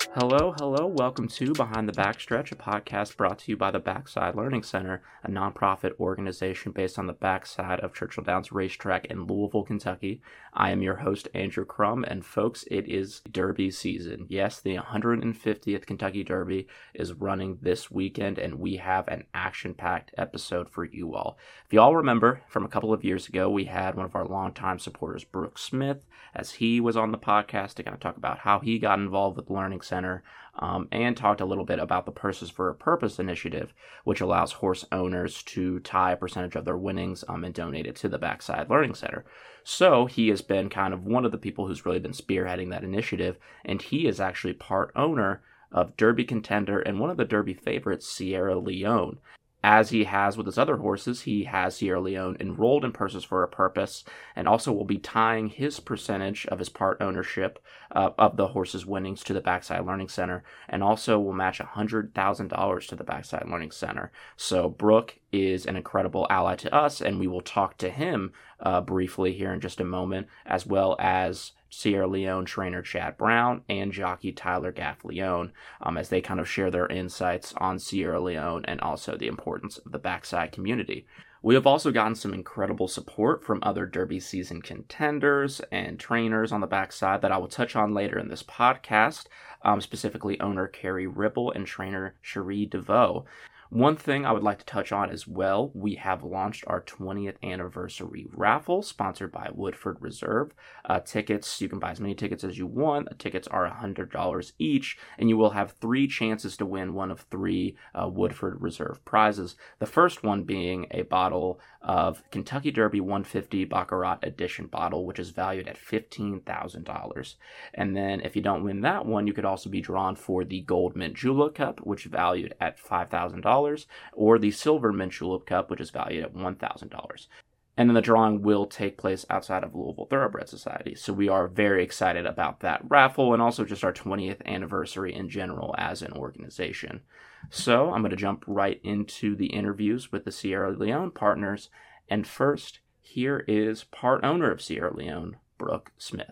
Hello. Welcome to Behind the Backstretch, a podcast brought to you by the Backside Learning Center, a nonprofit organization based on the backside of Churchill Downs Racetrack in Louisville, Kentucky. I am your host, Andrew Crum, and folks, it is Derby season. Yes, the 150th Kentucky Derby is running this weekend, and we have an action-packed episode for you all. If you all remember, from a couple of years ago, we had one of our longtime supporters, Brooke Smith, as he was on the podcast to kind of talk about how he got involved with Learning Center, and talked a little bit about the Purses for a Purpose initiative, which allows horse owners to tie a percentage of their winnings and donate it to the Backside Learning Center. So he has been kind of one of the people who's really been spearheading that initiative, and he is actually part owner of Derby contender and one of the Derby favorites, Sierra Leone. As he has with his other horses, he has Sierra Leone enrolled in Purses for a Purpose, and also will be tying his percentage of his part ownership of the horse's winnings to the Backside Learning Center, and also will match $100,000 to the Backside Learning Center. So Brooke is an incredible ally to us, and we will talk to him briefly here in just a moment, as well as Sierra Leone trainer Chad Brown and jockey Tyler Gaffleone, as they kind of share their insights on Sierra Leone and also the importance of the backside community. We have also gotten some incredible support from other Derby season contenders and trainers on the backside that I will touch on later in this podcast, specifically owner Carrie Ripple and trainer Cherie DeVoe. One thing I would like to touch on as well, we have launched our 20th anniversary raffle sponsored by Woodford Reserve. Tickets, you can buy as many tickets as you want. Tickets are $100 each, and you will have 3 chances to win one of 3 Woodford Reserve prizes. The first one being a bottle of Kentucky Derby 150 Baccarat Edition bottle, which is valued at $15,000. And then if you don't win that one, you could also be drawn for the Gold Mint Julep Cup, which is valued at $5,000. Or the Silver Mint Julep Cup, which is valued at $1,000. And then the drawing will take place outside of Louisville Thoroughbred Society. So we are very excited about that raffle and also just our 20th anniversary in general as an organization. So I'm going to jump right into the interviews with the Sierra Leone partners. And first, here is part owner of Sierra Leone, Brooke Smith.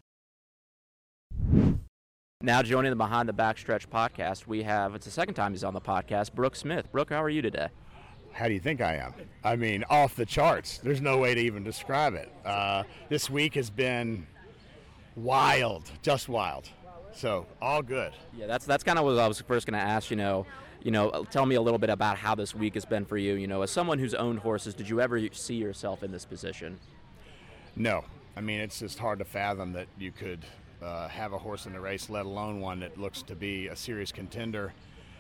Now joining the Behind the Backstretch podcast, it's the second time he's on the podcast, Brooke Smith. Brooke, how are you today? How do you think I am? I mean, off the charts. There's no way to even describe it. This week has been wild, just wild. So, all good. Yeah, that's kind of what I was first going to ask, tell me a little bit about how this week has been for you. As someone who's owned horses, did you ever see yourself in this position? No. I mean, it's just hard to fathom that you could have a horse in the race, let alone one that looks to be a serious contender.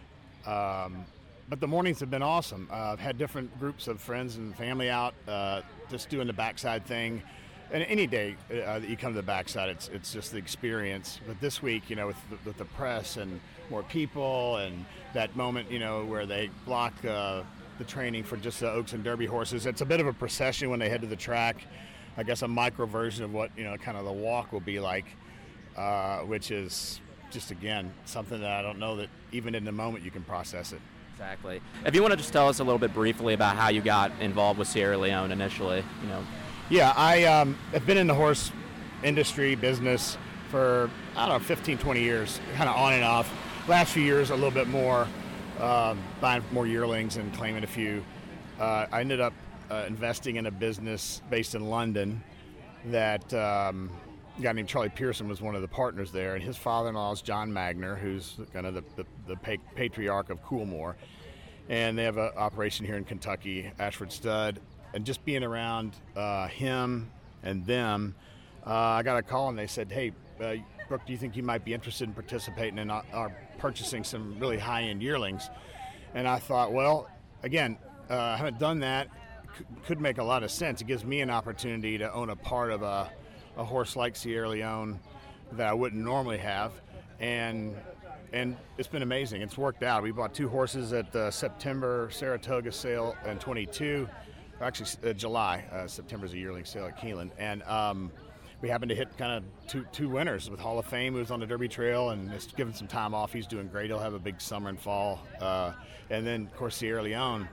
But the mornings have been awesome. I've had different groups of friends and family out just doing the backside thing. And any day that you come to the backside, it's just the experience. But this week, with the press and more people and that moment, where they block the training for just the Oaks and Derby horses, it's a bit of a procession when they head to the track. I guess a micro version of what, kind of the walk will be like. Which is just, again, something that I don't know that even in the moment you can process it. Exactly. If you want to just tell us a little bit briefly about how you got involved with Sierra Leone initially, Yeah, I have been in the horse industry business for, 15, 20 years, kind of on and off. Last few years, a little bit more, buying more yearlings and claiming a few. I ended up investing in a business based in London that a guy named Charlie Pearson was one of the partners there, and his father-in-law is John Magner, who's kind of the patriarch of Coolmore. And they have an operation here in Kentucky, Ashford Stud. And just being around him and them, I got a call and they said, hey, Brooke, do you think you might be interested in participating in our purchasing some really high-end yearlings? And I thought, well, again, I haven't done that. Could make a lot of sense. It gives me an opportunity to own a part of a horse like Sierra Leone that I wouldn't normally have, and it's been amazing. It's worked out. We bought 2 horses at the September Saratoga sale in 22, actually July. September's a yearling sale at Keeneland, and we happened to hit kind of two winners with Hall of Fame, who's on the Derby Trail and is given some time off. He's doing great. He'll have a big summer and fall, and then of course Sierra Leone.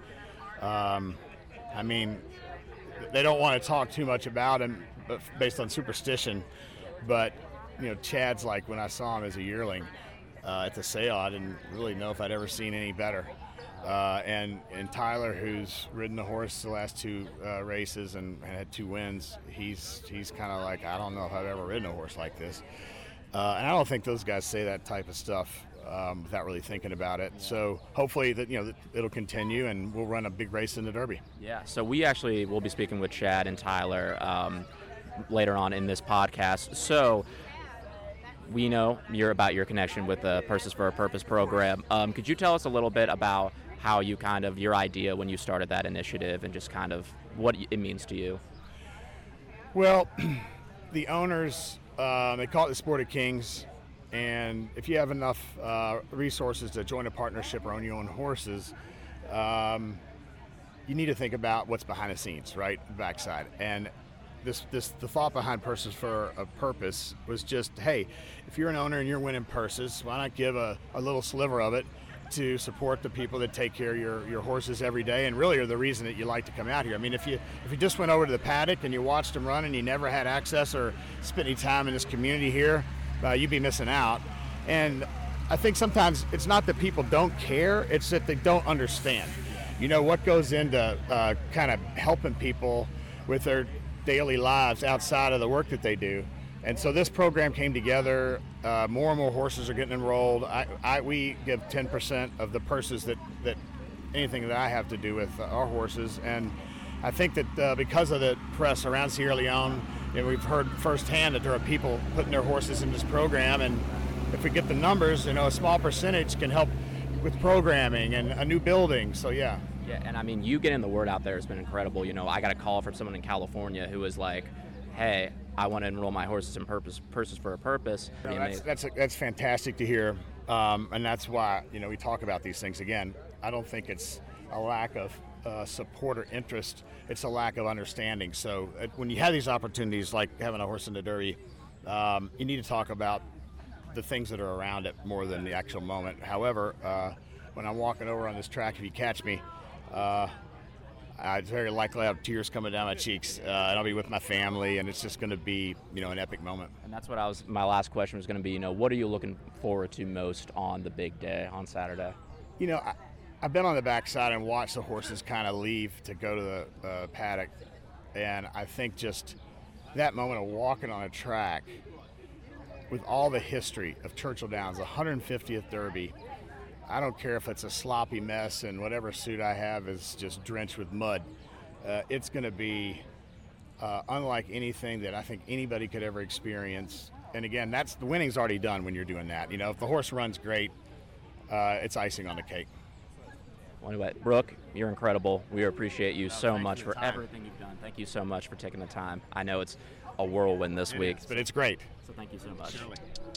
I mean, they don't want to talk too much about him, based on superstition, but Chad's like, when I saw him as a yearling, at the sale, I didn't really know if I'd ever seen any better. And Tyler, who's ridden the horse the last two races and had 2 wins, he's kind of like, I don't know if I've ever ridden a horse like this. And I don't think those guys say that type of stuff without really thinking about it. So hopefully that it'll continue, and we'll run a big race in the Derby. Yeah. So we actually will be speaking with Chad and Tyler later on in this podcast. So we know about your connection with the Purses for a Purpose program. Could you tell us a little bit about how you your idea when you started that initiative and just kind of what it means to you? Well, the owners, they call it the Sport of Kings, and if you have enough resources to join a partnership or own your own horses, you need to think about what's behind the scenes, right, backside. And the thought behind Purses for a Purpose was just, hey, if you're an owner and you're winning purses, why not give a little sliver of it to support the people that take care of your horses every day and really are the reason that you like to come out here. I mean, if you just went over to the paddock and you watched them run and you never had access or spent any time in this community here, you'd be missing out. And I think sometimes it's not that people don't care, it's that they don't understand. What goes into kind of helping people with their daily lives outside of the work that they do. And so this program came together. More and more horses are getting enrolled. We give 10% of the purses that anything that I have to do with our horses. And I think that because of the press around Sierra Leone, we've heard firsthand that there are people putting their horses in this program. And if we get the numbers, a small percentage can help with programming and a new building. So, yeah. Yeah, and I mean, you getting the word out there has been incredible. I got a call from someone in California who was like, hey, I want to enroll my horses in Purses for a Purpose. That's fantastic to hear, and that's why we talk about these things. Again, I don't think it's a lack of support or interest; it's a lack of understanding. So when you have these opportunities, like having a horse in the Derby, you need to talk about the things that are around it more than the actual moment. However, when I'm walking over on this track, if you catch me, it's very likely I have tears coming down my cheeks, and I'll be with my family, and it's just going to be, an epic moment. And that's what my last question was going to be, what are you looking forward to most on the big day on Saturday? I've been on the backside and watched the horses kind of leave to go to the paddock, and I think just that moment of walking on a track with all the history of Churchill Downs, the 150th Derby. I don't care if it's a sloppy mess and whatever suit I have is just drenched with mud. It's going to be unlike anything that I think anybody could ever experience. And again, the winning's already done when you're doing that. If the horse runs great, it's icing on the cake. Well, anyway, Brooke, you're incredible. We appreciate you so much for everything you've done. Thank you so much for taking the time. I know it's a whirlwind this week. But it's great. So thank you so much. Surely.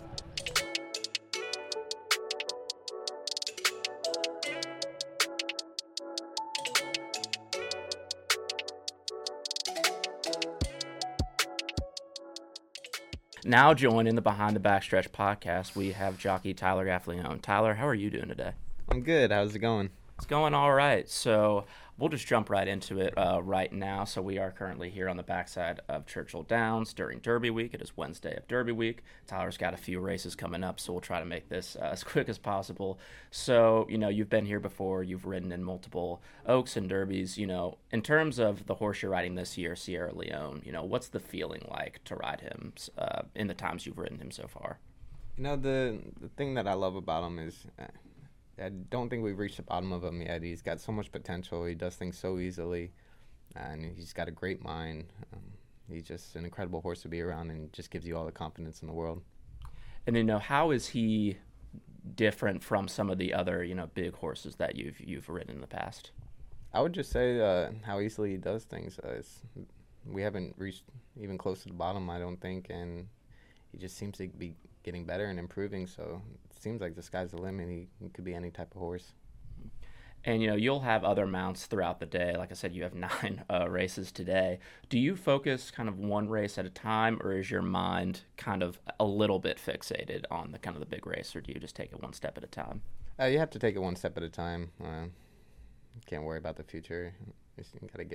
Now joining the Behind the Backstretch podcast, we have jockey Tyler Gaffalione. Tyler, how are you doing today? I'm good. How's it going? It's going all right. So we'll just jump right into it right now. So we are currently here on the backside of Churchill Downs during Derby Week. It is Wednesday of Derby Week. Tyler's got a few races coming up, so we'll try to make this as quick as possible. So, you've been here before. You've ridden in multiple Oaks and Derbies. In terms of the horse you're riding this year, Sierra Leone, what's the feeling like to ride him in the times you've ridden him so far? The thing that I love about him is I don't think we've reached the bottom of him yet. He's got so much potential. He does things so easily, and he's got a great mind. He's just an incredible horse to be around and just gives you all the confidence in the world. And how is he different from some of the other big horses that you've ridden in the past? I would just say how easily he does things. We haven't reached even close to the bottom, I don't think, and he just seems to be getting better and improving. So it seems like the sky's the limit. He could be any type of horse. And, you'll have other mounts throughout the day. Like I said, you have 9 races today. Do you focus kind of one race at a time, or is your mind kind of a little bit fixated on the kind of the big race, or do you just take it one step at a time? You have to take it one step at a time. You can't worry about the future. You got to get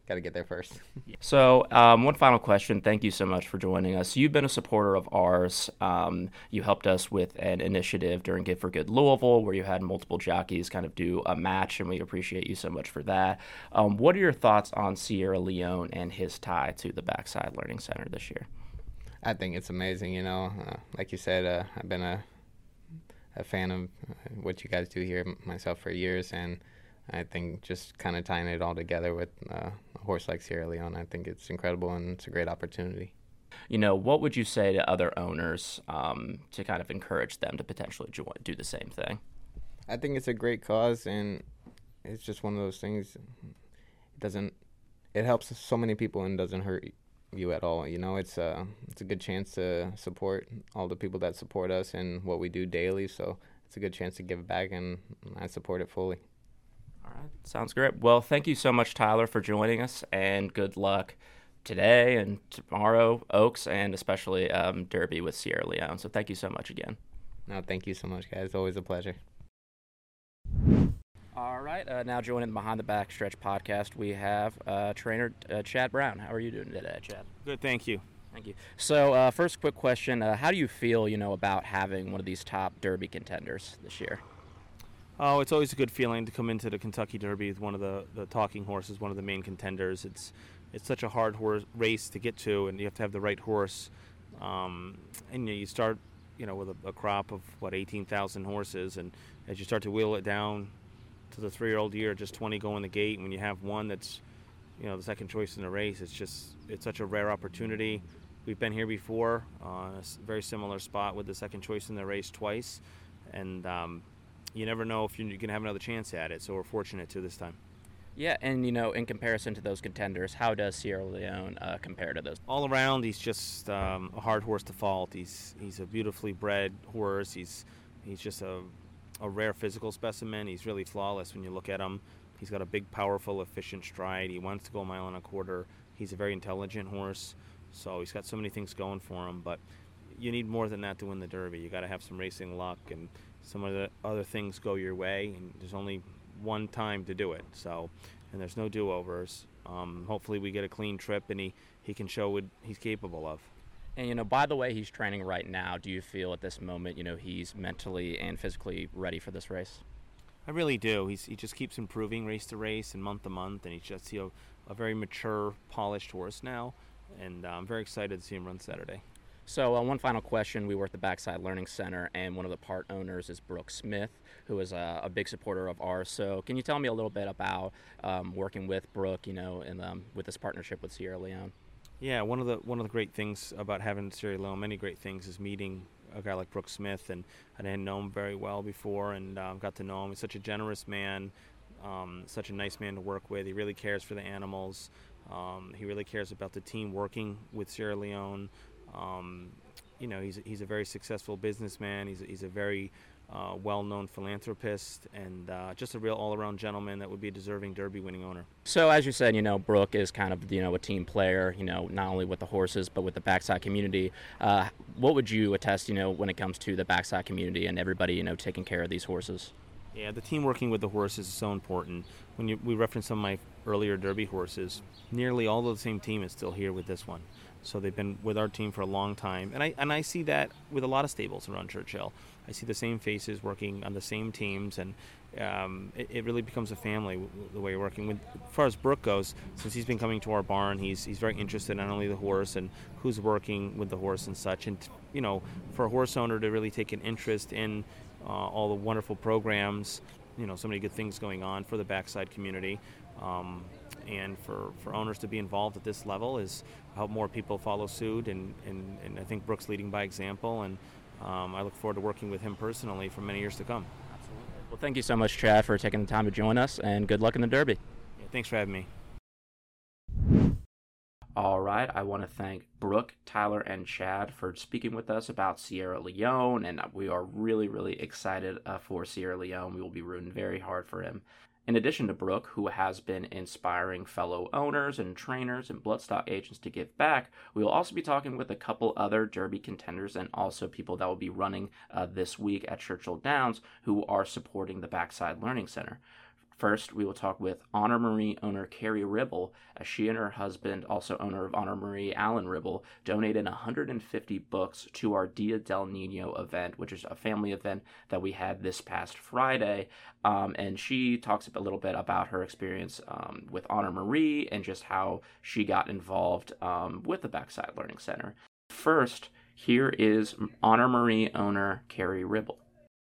got to get there first. So, one final question. Thank you so much for joining us. You've been a supporter of ours. You helped us with an initiative during Give for Good Louisville where you had multiple jockeys kind of do a match, and we appreciate you so much for that. What are your thoughts on Sierra Leone and his tie to the Backside Learning Center this year? I think it's amazing. Like you said, I've been a fan of what you guys do here myself for years, and I think just kind of tying it all together with a horse like Sierra Leone, I think it's incredible and it's a great opportunity. What would you say to other owners to kind of encourage them to potentially do the same thing? I think it's a great cause, and it's just one of those things. It helps so many people and doesn't hurt you at all. It's a good chance to support all the people that support us and what we do daily. So it's a good chance to give back, and I support it fully. All right, sounds great. Well, thank you so much, Tyler, for joining us, and good luck today and tomorrow, Oaks, and especially Derby with Sierra Leone. So thank you so much again. No, thank you so much, guys. Always a pleasure. All right, now joining the Behind the Backstretch podcast, we have trainer Chad Brown. How are you doing today, Chad? Good, thank you. Thank you. So first quick question, how do you feel, about having one of these top Derby contenders this year? Oh, it's always a good feeling to come into the Kentucky Derby with one of the talking horses, one of the main contenders. It's such a hard race to get to, and you have to have the right horse. And you start, with a crop of 18,000 horses, and as you start to wheel it down to the 3-year-old year, just 20 go in the gate, and when you have one that's, the second choice in the race, it's such a rare opportunity. We've been here before, a very similar spot with the second choice in the race twice, and you never know if you're going to have another chance at it, so we're fortunate to this time. Yeah, and in comparison to those contenders, how does Sierra Leone compare to those? All around, he's just a hard horse to fault. He's a beautifully bred horse. He's just a rare physical specimen. He's really flawless when you look at him. He's got a big, powerful, efficient stride. He wants to go 1.25 miles. He's a very intelligent horse, so he's got so many things going for him. But you need more than that to win the Derby. You got to have some racing luck, and some of the other things go your way, and there's only one time to do it. So, and there's no do-overs. Hopefully we get a clean trip, and he can show what he's capable of. And, by the way he's training right now, do you feel at this moment, he's mentally and physically ready for this race? I really do. He just keeps improving race to race and month to month, and he's just a very mature, polished horse now, and I'm very excited to see him run Saturday. So one final question. We work at the Backside Learning Center, and one of the part owners is Brooke Smith, who is a big supporter of ours. So can you tell me a little bit about working with Brooke, and with this partnership with Sierra Leone? Yeah, one of the great things about having Sierra Leone, many great things, is meeting a guy like Brooke Smith, and I didn't know him very well before, and got to know him. He's such a generous man, such a nice man to work with. He really cares for the animals. He really cares about the team working with Sierra Leone. He's a very successful businessman. He's a very well-known philanthropist, and just a real all-around gentleman that would be a deserving Derby-winning owner. So as you said, Brooke is kind of, a team player, not only with the horses, but with the Backside community. What would you attest, when it comes to the Backside community and everybody, taking care of these horses? Yeah, the team working with the horses is so important. When we reference some of my earlier Derby horses, nearly all of the same team is still here with this one. So they've been with our team for a long time. And I see that with a lot of stables around Churchill. I see the same faces working on the same teams, and it really becomes a family the way you're working. As far as Brooke goes, since he's been coming to our barn, he's very interested in not only the horse and who's working with the horse and such. And, for a horse owner to really take an interest in all the wonderful programs, so many good things going on for the Backside community. And for owners to be involved at this level is help more people follow suit, and I think Brooke's leading by example, and I look forward to working with him personally for many years to come. Absolutely. Well, thank you so much, Chad, for taking the time to join us, and good luck in the Derby. Yeah, thanks for having me. All right, I want to thank Brooke, Tyler, and Chad for speaking with us about Sierra Leone, and we are really, really excited for Sierra Leone. We will be rooting very hard for him. In addition to Brooke, who has been inspiring fellow owners and trainers and bloodstock agents to give back, we will also be talking with a couple other Derby contenders and also people that will be running this week at Churchill Downs who are supporting the Backside Learning Center. First, we will talk with Honor Marie owner Carrie Ribble, as she and her husband, also owner of Honor Marie, Alan Ribble, donated 150 books to our Dia del Nino event, which is a family event that we had this past Friday. And she talks a little bit about her experience with Honor Marie and just how she got involved with the Backside Learning Center. First, here is Honor Marie owner Carrie Ribble.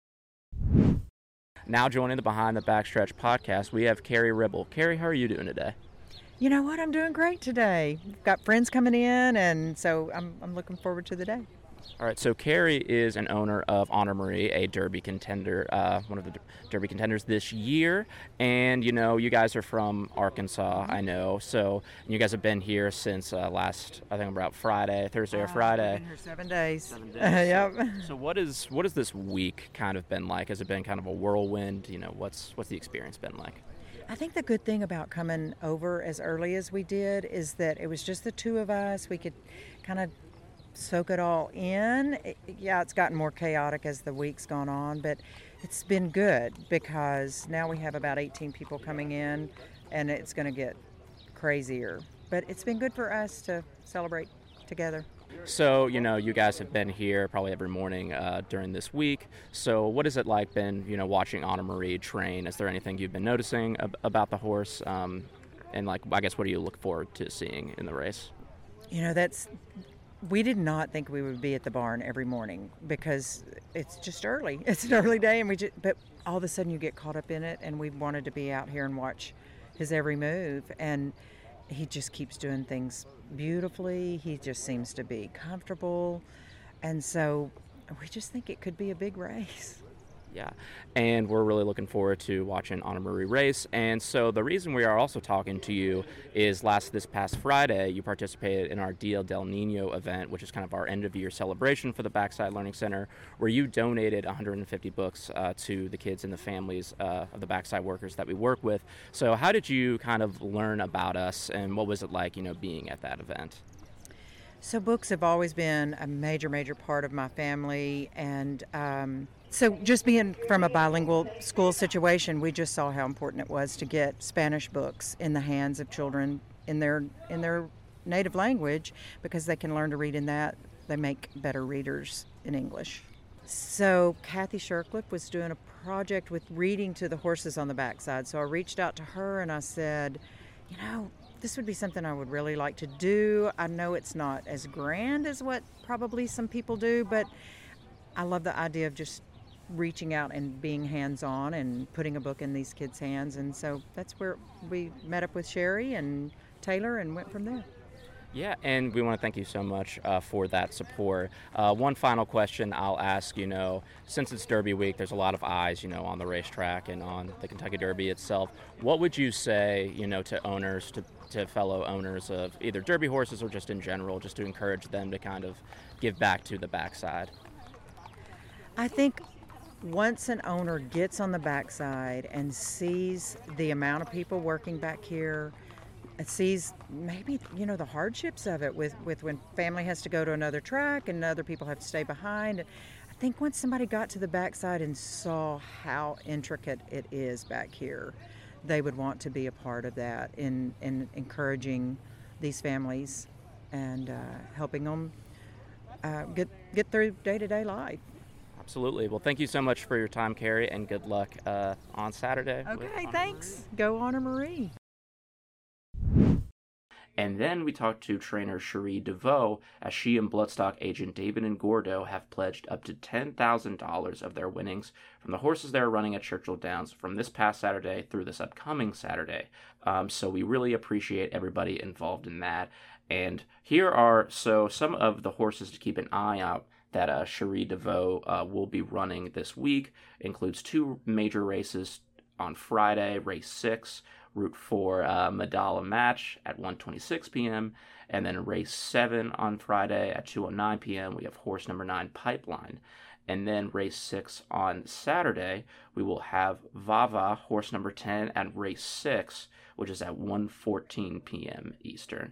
Now joining the Behind the Backstretch podcast, we have Carrie Ribble. Carrie, how are you doing today? You know what? I'm doing great today. We've got friends coming in, and so I'm looking forward to the day. All right, so Carrie is an owner of Honor Marie, a Derby contender, one of the Derby contenders this year. And, you know, you guys are from Arkansas, I know. So you guys have been here since last, I think about Thursday or Friday. I've been here 7 days. 7 days. Yep. So what is this week kind of been like? Has it been kind of a whirlwind? You know, what's the experience been like? I think the good thing about coming over as early as we did is that it was just the two of us. We could kind of soak it all in. It's gotten more chaotic as the week's gone on, but it's been good because now we have about 18 people coming in, and it's going to get crazier. But it's been good for us to celebrate together. So, you know, you guys have been here probably every morning during this week. So what has it like been, you know, watching Honor Marie train? Is there anything you've been noticing about the horse? And, like, I guess, what do you look forward to seeing in the race? You know, we did not think we would be at the barn every morning because it's just early. It's an early day, but all of a sudden you get caught up in it, and we wanted to be out here and watch his every move. And he just keeps doing things beautifully. He just seems to be comfortable, and so we just think it could be a big race. Yeah, and we're really looking forward to watching Honor Marie race. And so the reason we are also talking to you is this past Friday, you participated in our Dia del Nino event, which is kind of our end-of-year celebration for the Backside Learning Center, where you donated 150 books to the kids and the families of the Backside workers that we work with. So how did you kind of learn about us, and what was it like, you know, being at that event? So books have always been a major part of my family, and so just being from a bilingual school situation, we just saw how important it was to get Spanish books in the hands of children in their native language, because they can learn to read in that. They make better readers in English. So Kathy Shercliffe was doing a project with reading to the horses on the backside. So I reached out to her and I said, you know, this would be something I would really like to do. I know it's not as grand as what probably some people do, but I love the idea of just reaching out and being hands-on and putting a book in these kids' hands. And so that's where we met up with Sherry and Taylor and went from there. Yeah, and we want to thank you so much for that support. One final question I'll ask, you know, since it's Derby week, there's a lot of eyes, you know, on the racetrack and on the Kentucky Derby itself. What would you say, you know, to owners, to fellow owners of either Derby horses or just in general, just to encourage them to kind of give back to the backside? I think once an owner gets on the backside and sees the amount of people working back here, sees maybe, you know, the hardships of it with when family has to go to another track and other people have to stay behind. I think once somebody got to the backside and saw how intricate it is back here, they would want to be a part of that in encouraging these families and helping them get through day-to-day life. Absolutely. Well, thank you so much for your time, Carrie, and good luck on Saturday. Okay, thanks. Go Honor Marie. And then we talked to trainer Cherie DeVoe, as she and Bloodstock agent David Ngordo have pledged up to $10,000 of their winnings from the horses they're running at Churchill Downs from this past Saturday through this upcoming Saturday. So we really appreciate everybody involved in that. And here are some of the horses to keep an eye out that Cherie DeVoe will be running this week. Includes two major races on Friday, race 6, Route 4 Medalla Match at 1:26 p.m. And then race 7 on Friday at 2:09 p.m. we have horse number 9 Pipeline. And then race 6 on Saturday, we will have Vava, horse number 10, at race 6, which is at 1:14 p.m. Eastern.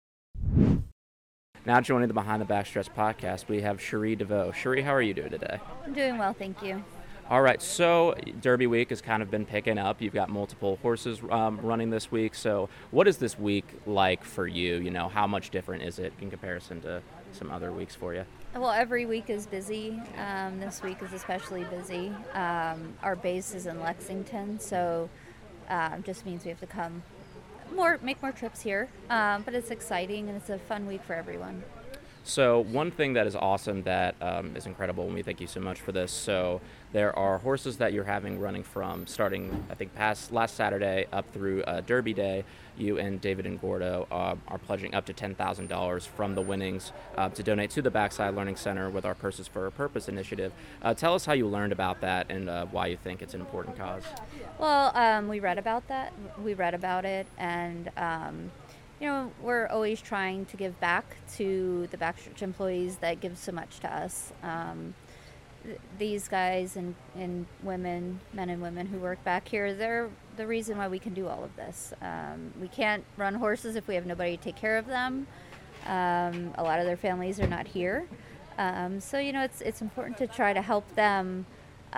Now joining the Behind the Backstretch podcast, we have Cherie DeVoe. Cherie, how are you doing today? I'm doing well, thank you. All right, so Derby week has kind of been picking up. You've got multiple horses running this week. So what is this week like for you? You know, how much different is it in comparison to some other weeks for you? Well, every week is busy. This week is especially busy. Our base is in Lexington, so just means we have to make more trips here. But it's exciting and it's a fun week for everyone. So one thing that is awesome that is incredible, and we thank you so much for this. So there are horses that you're having running from starting, I think, past last Saturday up through Derby Day. You and David and Gordo are pledging up to $10,000 from the winnings to donate to the Backside Learning Center with our Purses for a Purpose initiative. Tell us how you learned about that and why you think it's an important cause. Well, we read about that. We read about it, and we're always trying to give back to the Backstretch employees that give so much to us. These guys and women, men and women who work back here, they're the reason why we can do all of this. We can't run horses if we have nobody to take care of them. A lot of their families are not here. So it's important to try to help them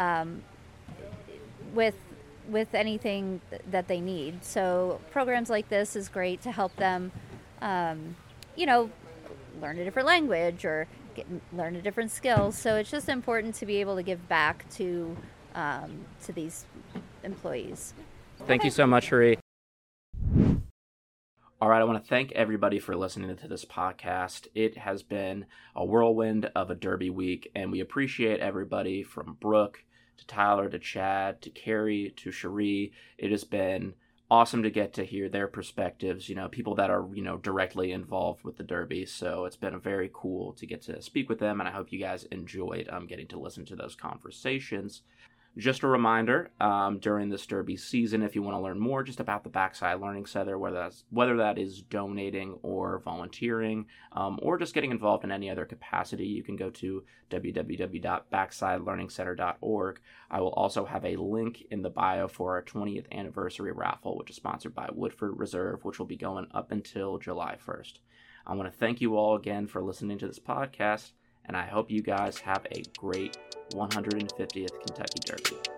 with anything that they need. So programs like this is great to help them, learn a different language or learn a different skill. So it's just important to be able to give back to these employees. Thank you so much, Cherie. All right, I want to thank everybody for listening to this podcast. It has been a whirlwind of a Derby week, and we appreciate everybody from Brooke to Tyler, to Chad, to Carrie, to Cherie. It has been awesome to get to hear their perspectives, people that are, directly involved with the Derby. So it's been very cool to get to speak with them, and I hope you guys enjoyed getting to listen to those conversations. Just a reminder, during this Derby season, if you want to learn more just about the Backside Learning Center, whether that is donating or volunteering, or just getting involved in any other capacity, you can go to www.backsideLearningCenter.org. I will also have a link in the bio for our 20th anniversary raffle, which is sponsored by Woodford Reserve, which will be going up until July 1st. I want to thank you all again for listening to this podcast, and I hope you guys have a great 150th Kentucky Derby.